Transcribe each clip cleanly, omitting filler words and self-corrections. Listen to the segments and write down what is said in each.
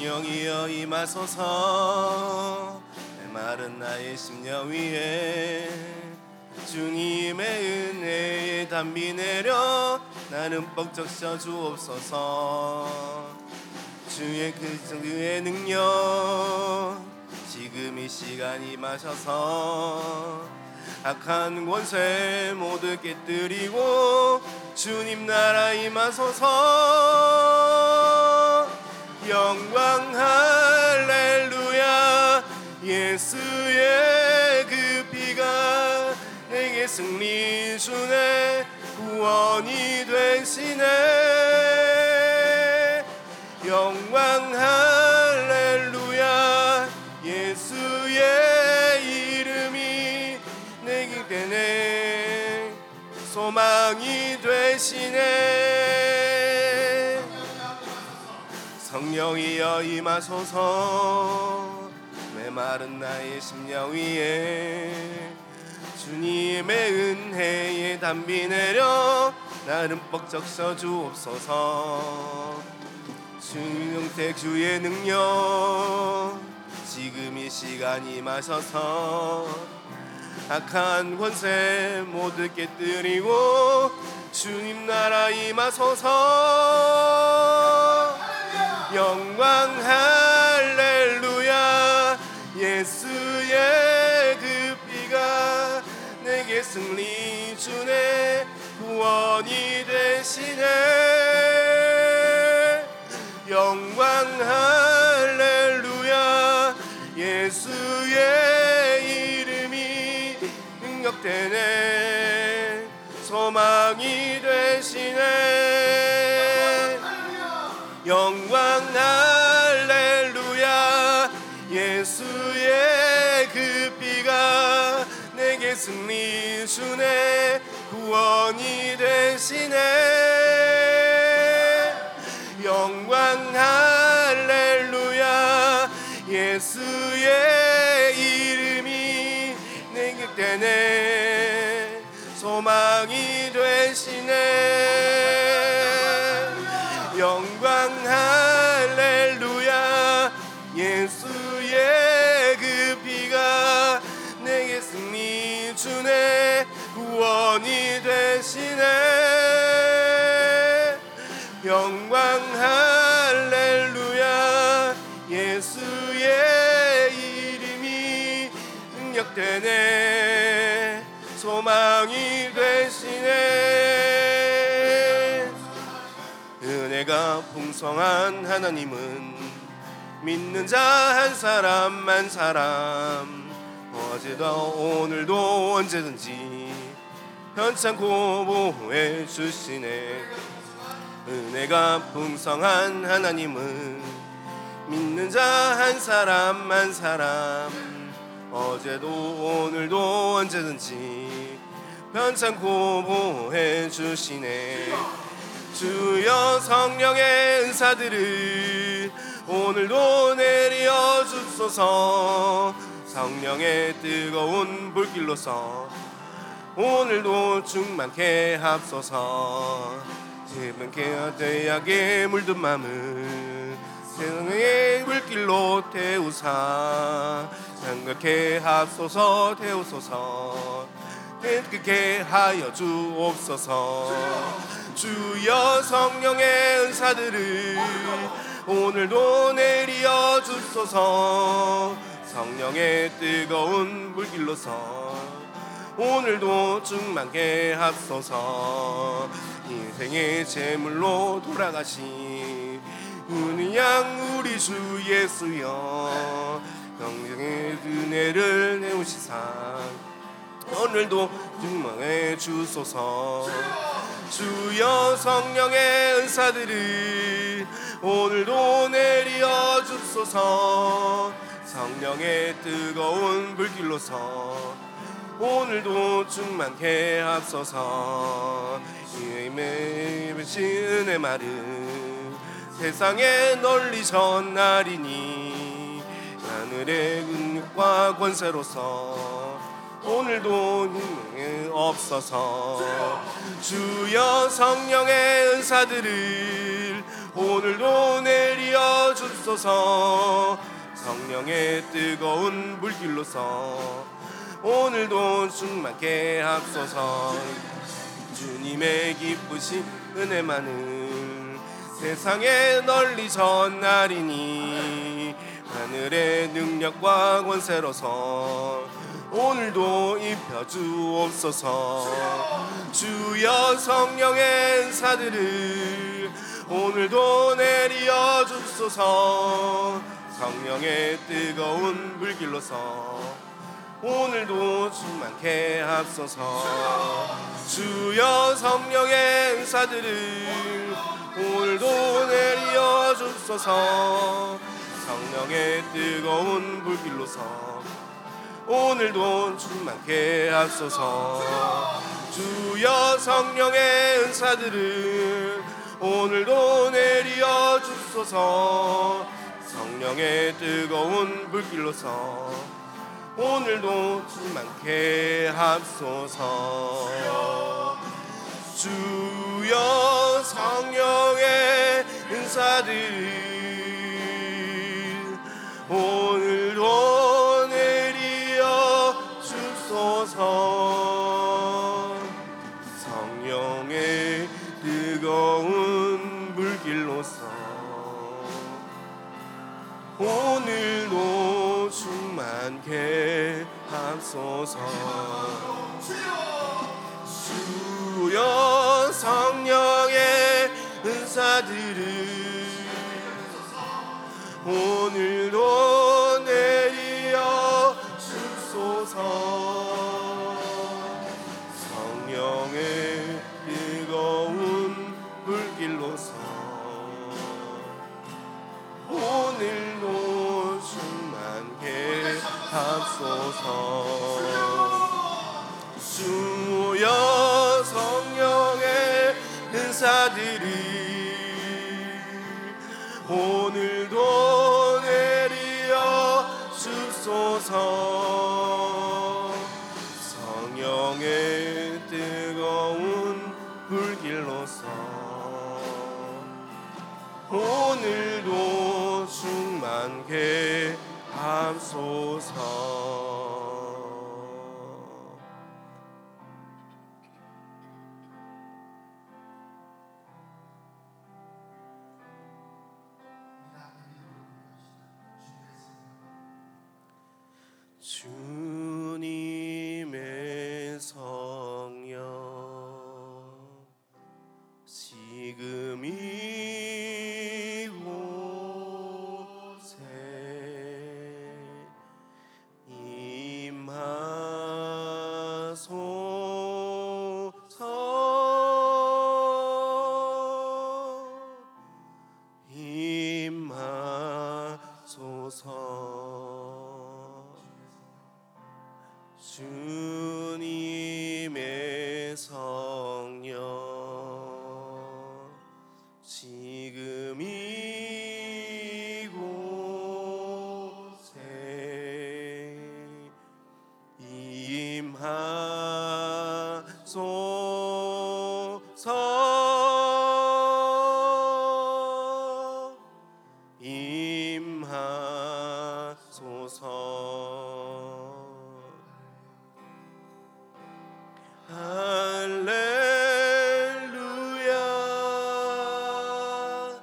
성령이여 임하소서. 메마른 나의 심령 위에 주님의 은혜에 담비 내려 나는 뻑적 셔 주옵소서. 주의 그의 능력 지금 이 시간 임하셔서 악한 권세 모두 깨뜨리고 주님 나라 임하소서. 영광 할렐루야. 예수의 그 피가 내게 승리 주네. 구원이 되시네. 영광 할렐루야. 예수의 이름이 내게 되네. 소망이 되시네. 성령이여 임하소서. 메마른 나의 심령 위에 주님의 은혜에 담비 내려 나는 뻑적 셔 주옵소서. 주영택 주의 능력 지금 이 시간 임하셔서 악한 권세 모두 깨뜨리고 주님 나라 임하소서. 영광 할렐루야. 예수의 그 피가 내게 승리 주네. 구원이 되시네. 영광 할렐루야. 예수의 이름이 능력되네. 소망이 되시네. 영광 할렐루야. 예수의 그 피가 내게 승리 주네. 구원이 되시네. 영광 할렐루야. 예수의 이름이 능력되네. 소망이 되시네. 영광 할렐루야. 예수의 그 피가 내게 승리 주네. 구원이 되시네. 영광 할렐루야. 예수의 이름이 능력되네. 소망이 되시네. 은혜가 풍성한 하나님은 믿는 자 한 사람만 사람 어제도 오늘도 언제든지 편찮고 보호해 주시네. 은혜가 풍성한 하나님은 믿는 자 한 사람만 사람 어제도 오늘도 언제든지 편찮고 보호해 주시네. 주여 성령의 은사들을 오늘도 내려 주소서. 성령의 뜨거운 불길로서 오늘도 충만케 합소서. 지면케 죄악에 물든 맘을 세상의 물길로 태우사 장각케 합소서. 태우소서. 깨끗게 하여 주옵소서. 주여 성령의 은사들을 오늘도 내려 주소서. 성령의 뜨거운 불길로서 오늘도 충만케 합소서. 인생의 제물로 돌아가신 은의 양 우리 주 예수여 영생의 은혜를 내우시사 오늘도 충만해 주소서. 주여 성령의 은사들을 오늘도 내려 주소서. 성령의 뜨거운 불길로서 오늘도 충만케 합소서. 힘의 배신 은혜 마른 세상에 널리 전하리니 하늘의 근육과 권세로서 오늘도 힘이 없어서. 주여 성령의 은사들을 오늘도 내려 주소서. 성령의 뜨거운 불길로서 오늘도 충만케 하소서. 주님의 기쁘신 은혜만은 세상에 널리 전하리니 하늘의 능력과 권세로서 오늘도 입혀주옵소서. 주여 성령의 은사들을 오늘도 내려 주소서. 성령의 뜨거운 불길로서 오늘도 충만케 하소서. 주여 성령의 은사들을 오늘도 내려 주소서. 성령의 뜨거운 불길로서 오늘도 충만케 하소서. 주여 성령의 은사들을 오늘도 내려 주소서. 성령의 뜨거운 불길로서 오늘도 충만케 하소서. 주여 성령의 은사들을 오늘도 내려 주소서. 성령의 뜨거운 불길로서 오늘도 충만케 하소서. 주여 성령의 은사들을 오늘도 내려 주소서. 성령의 뜨거운 불길로서 오늘도 충만케 하소서. 주여 성령의 은사들을 오늘도 내려 주소서. 성령의 뜨거운 불길로서 오늘도 충만케 하소서. 주님의 성령 지금 이곳에 임하소서. 주님의 성령 지금 이곳에 임하소서. 임하소서. 할렐루야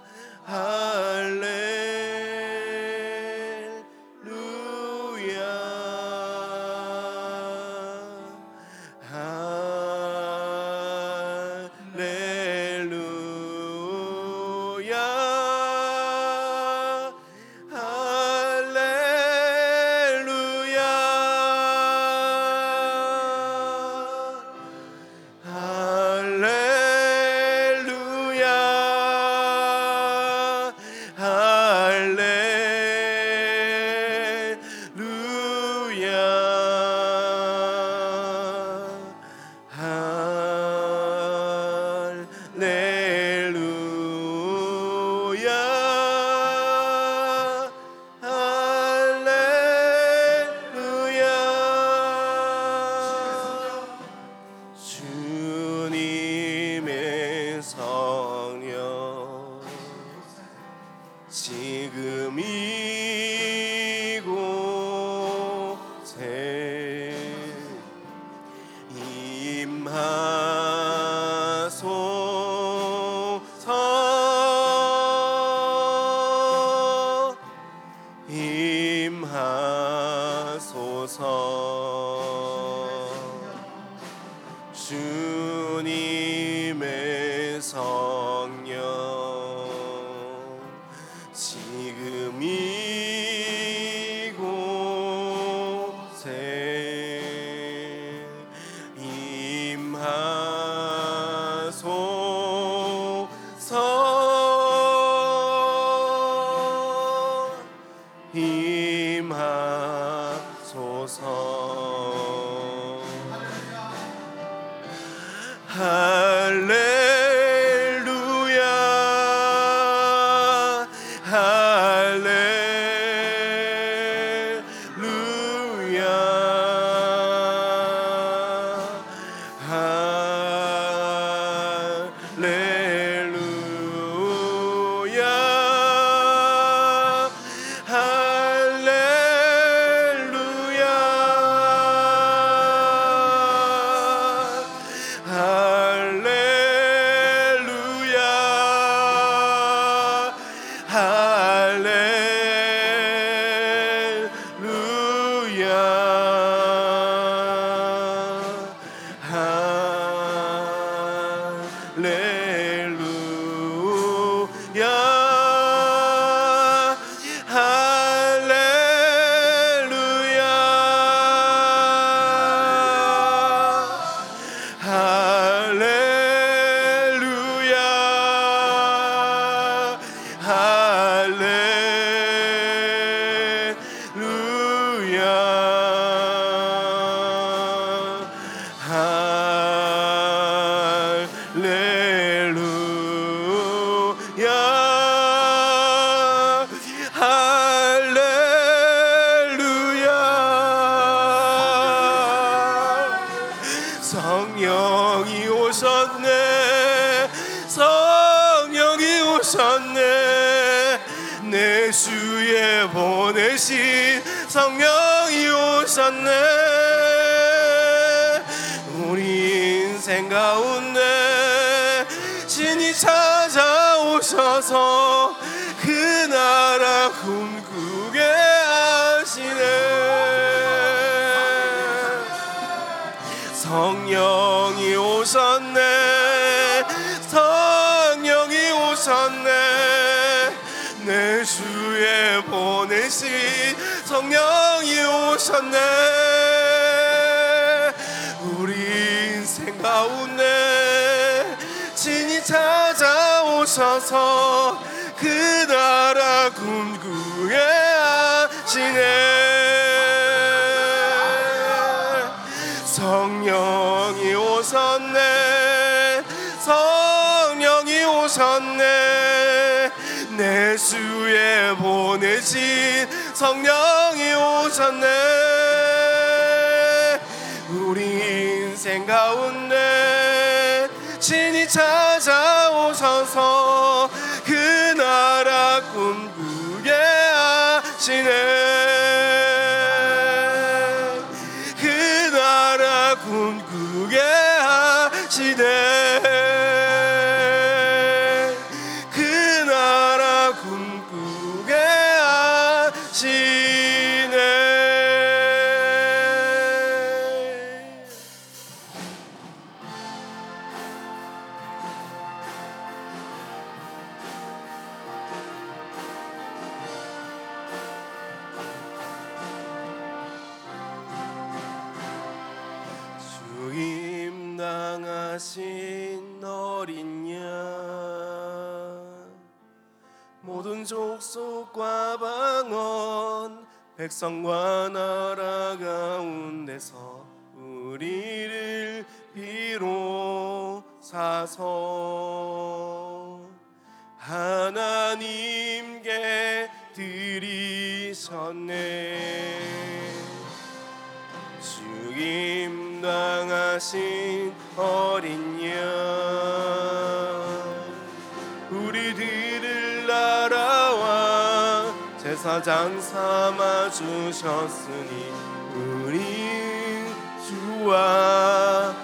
할렐루야 할렐루야 임하소서. 주님의 성령 지금 이곳에 임하소서. 할렐루야 할렐루야 성령이 오셨네. 성령이 오셨네. 내 주에 보내신 성령이 오셨네. 우리 인생 가운데 신이 찾아오셔서 그 나라 꿈꾸게 하시네. 성령이 오셨네. 성령이 오셨네. 내 주에 보내신 성령이 오셨네. 우리 인생 가운데 진이 찾아오셔서 그 나라 꿈꾸게 하시네. 성령이 오셨네. 성령이 오셨네. 내 주에 보내신 성령이 오셨네. 우리 인생 가운데 신이 찾아오셔서 그 나라 꿈꾸게 하시네. 꿈꾸게 하시네. 그 나라 꿈꾸게 하시네. 임당하신 어린 양 모든 족속과 방언 백성과 나라 가운데서 우리를 비로사서 하나님께 드리셨네. 임당하신 어린 양 우리들을 나라와 제사장 삼아 주셨으니 주와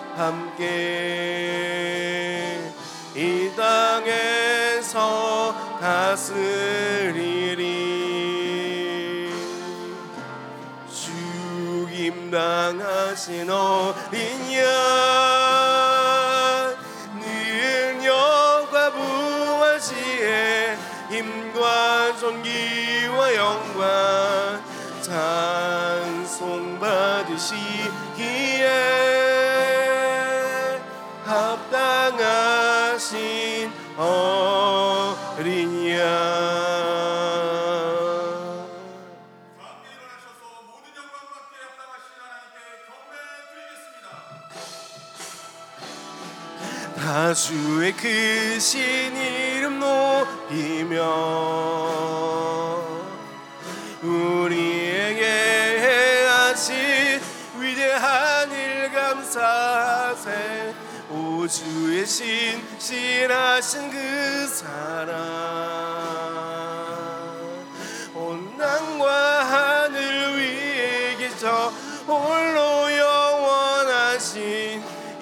함께 이 땅에서 다스리리. 죽임당하신 어린 양 능력과 부활시에 힘과 존귀와 영광 찬송 받으시기에 합당하신 어린 양. 함께 일어나셔서 모든 영광 받게 합당하신 하나님께 경배 드리겠습니다. 다 주의 크신 이름 높이며 우리에게 행하신 위대한 일 감사하세. 오 주의 신실하신 그 사랑 온 땅과 하늘 위에 계셔 홀로 영원하신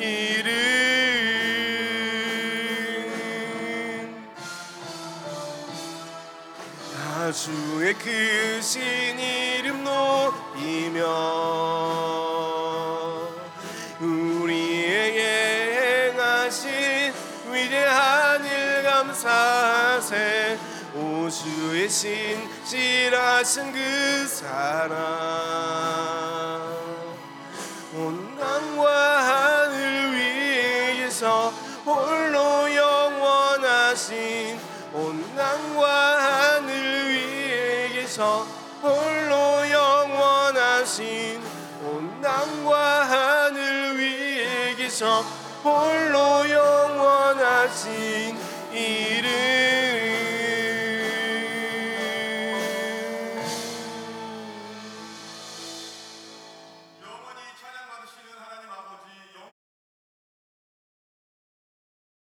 이름. 다 주의 크신 이름 높이며 우리에게 행하신 위대한 일 감사하세. 오 주의 신실하신 그 사랑 온 땅과 하늘 위에 계셔 홀로 영원하신 온 땅과 하늘 위에 계셔 홀로 영원하신 온 땅과 하늘 위에 계셔 홀로 영원하신 이름.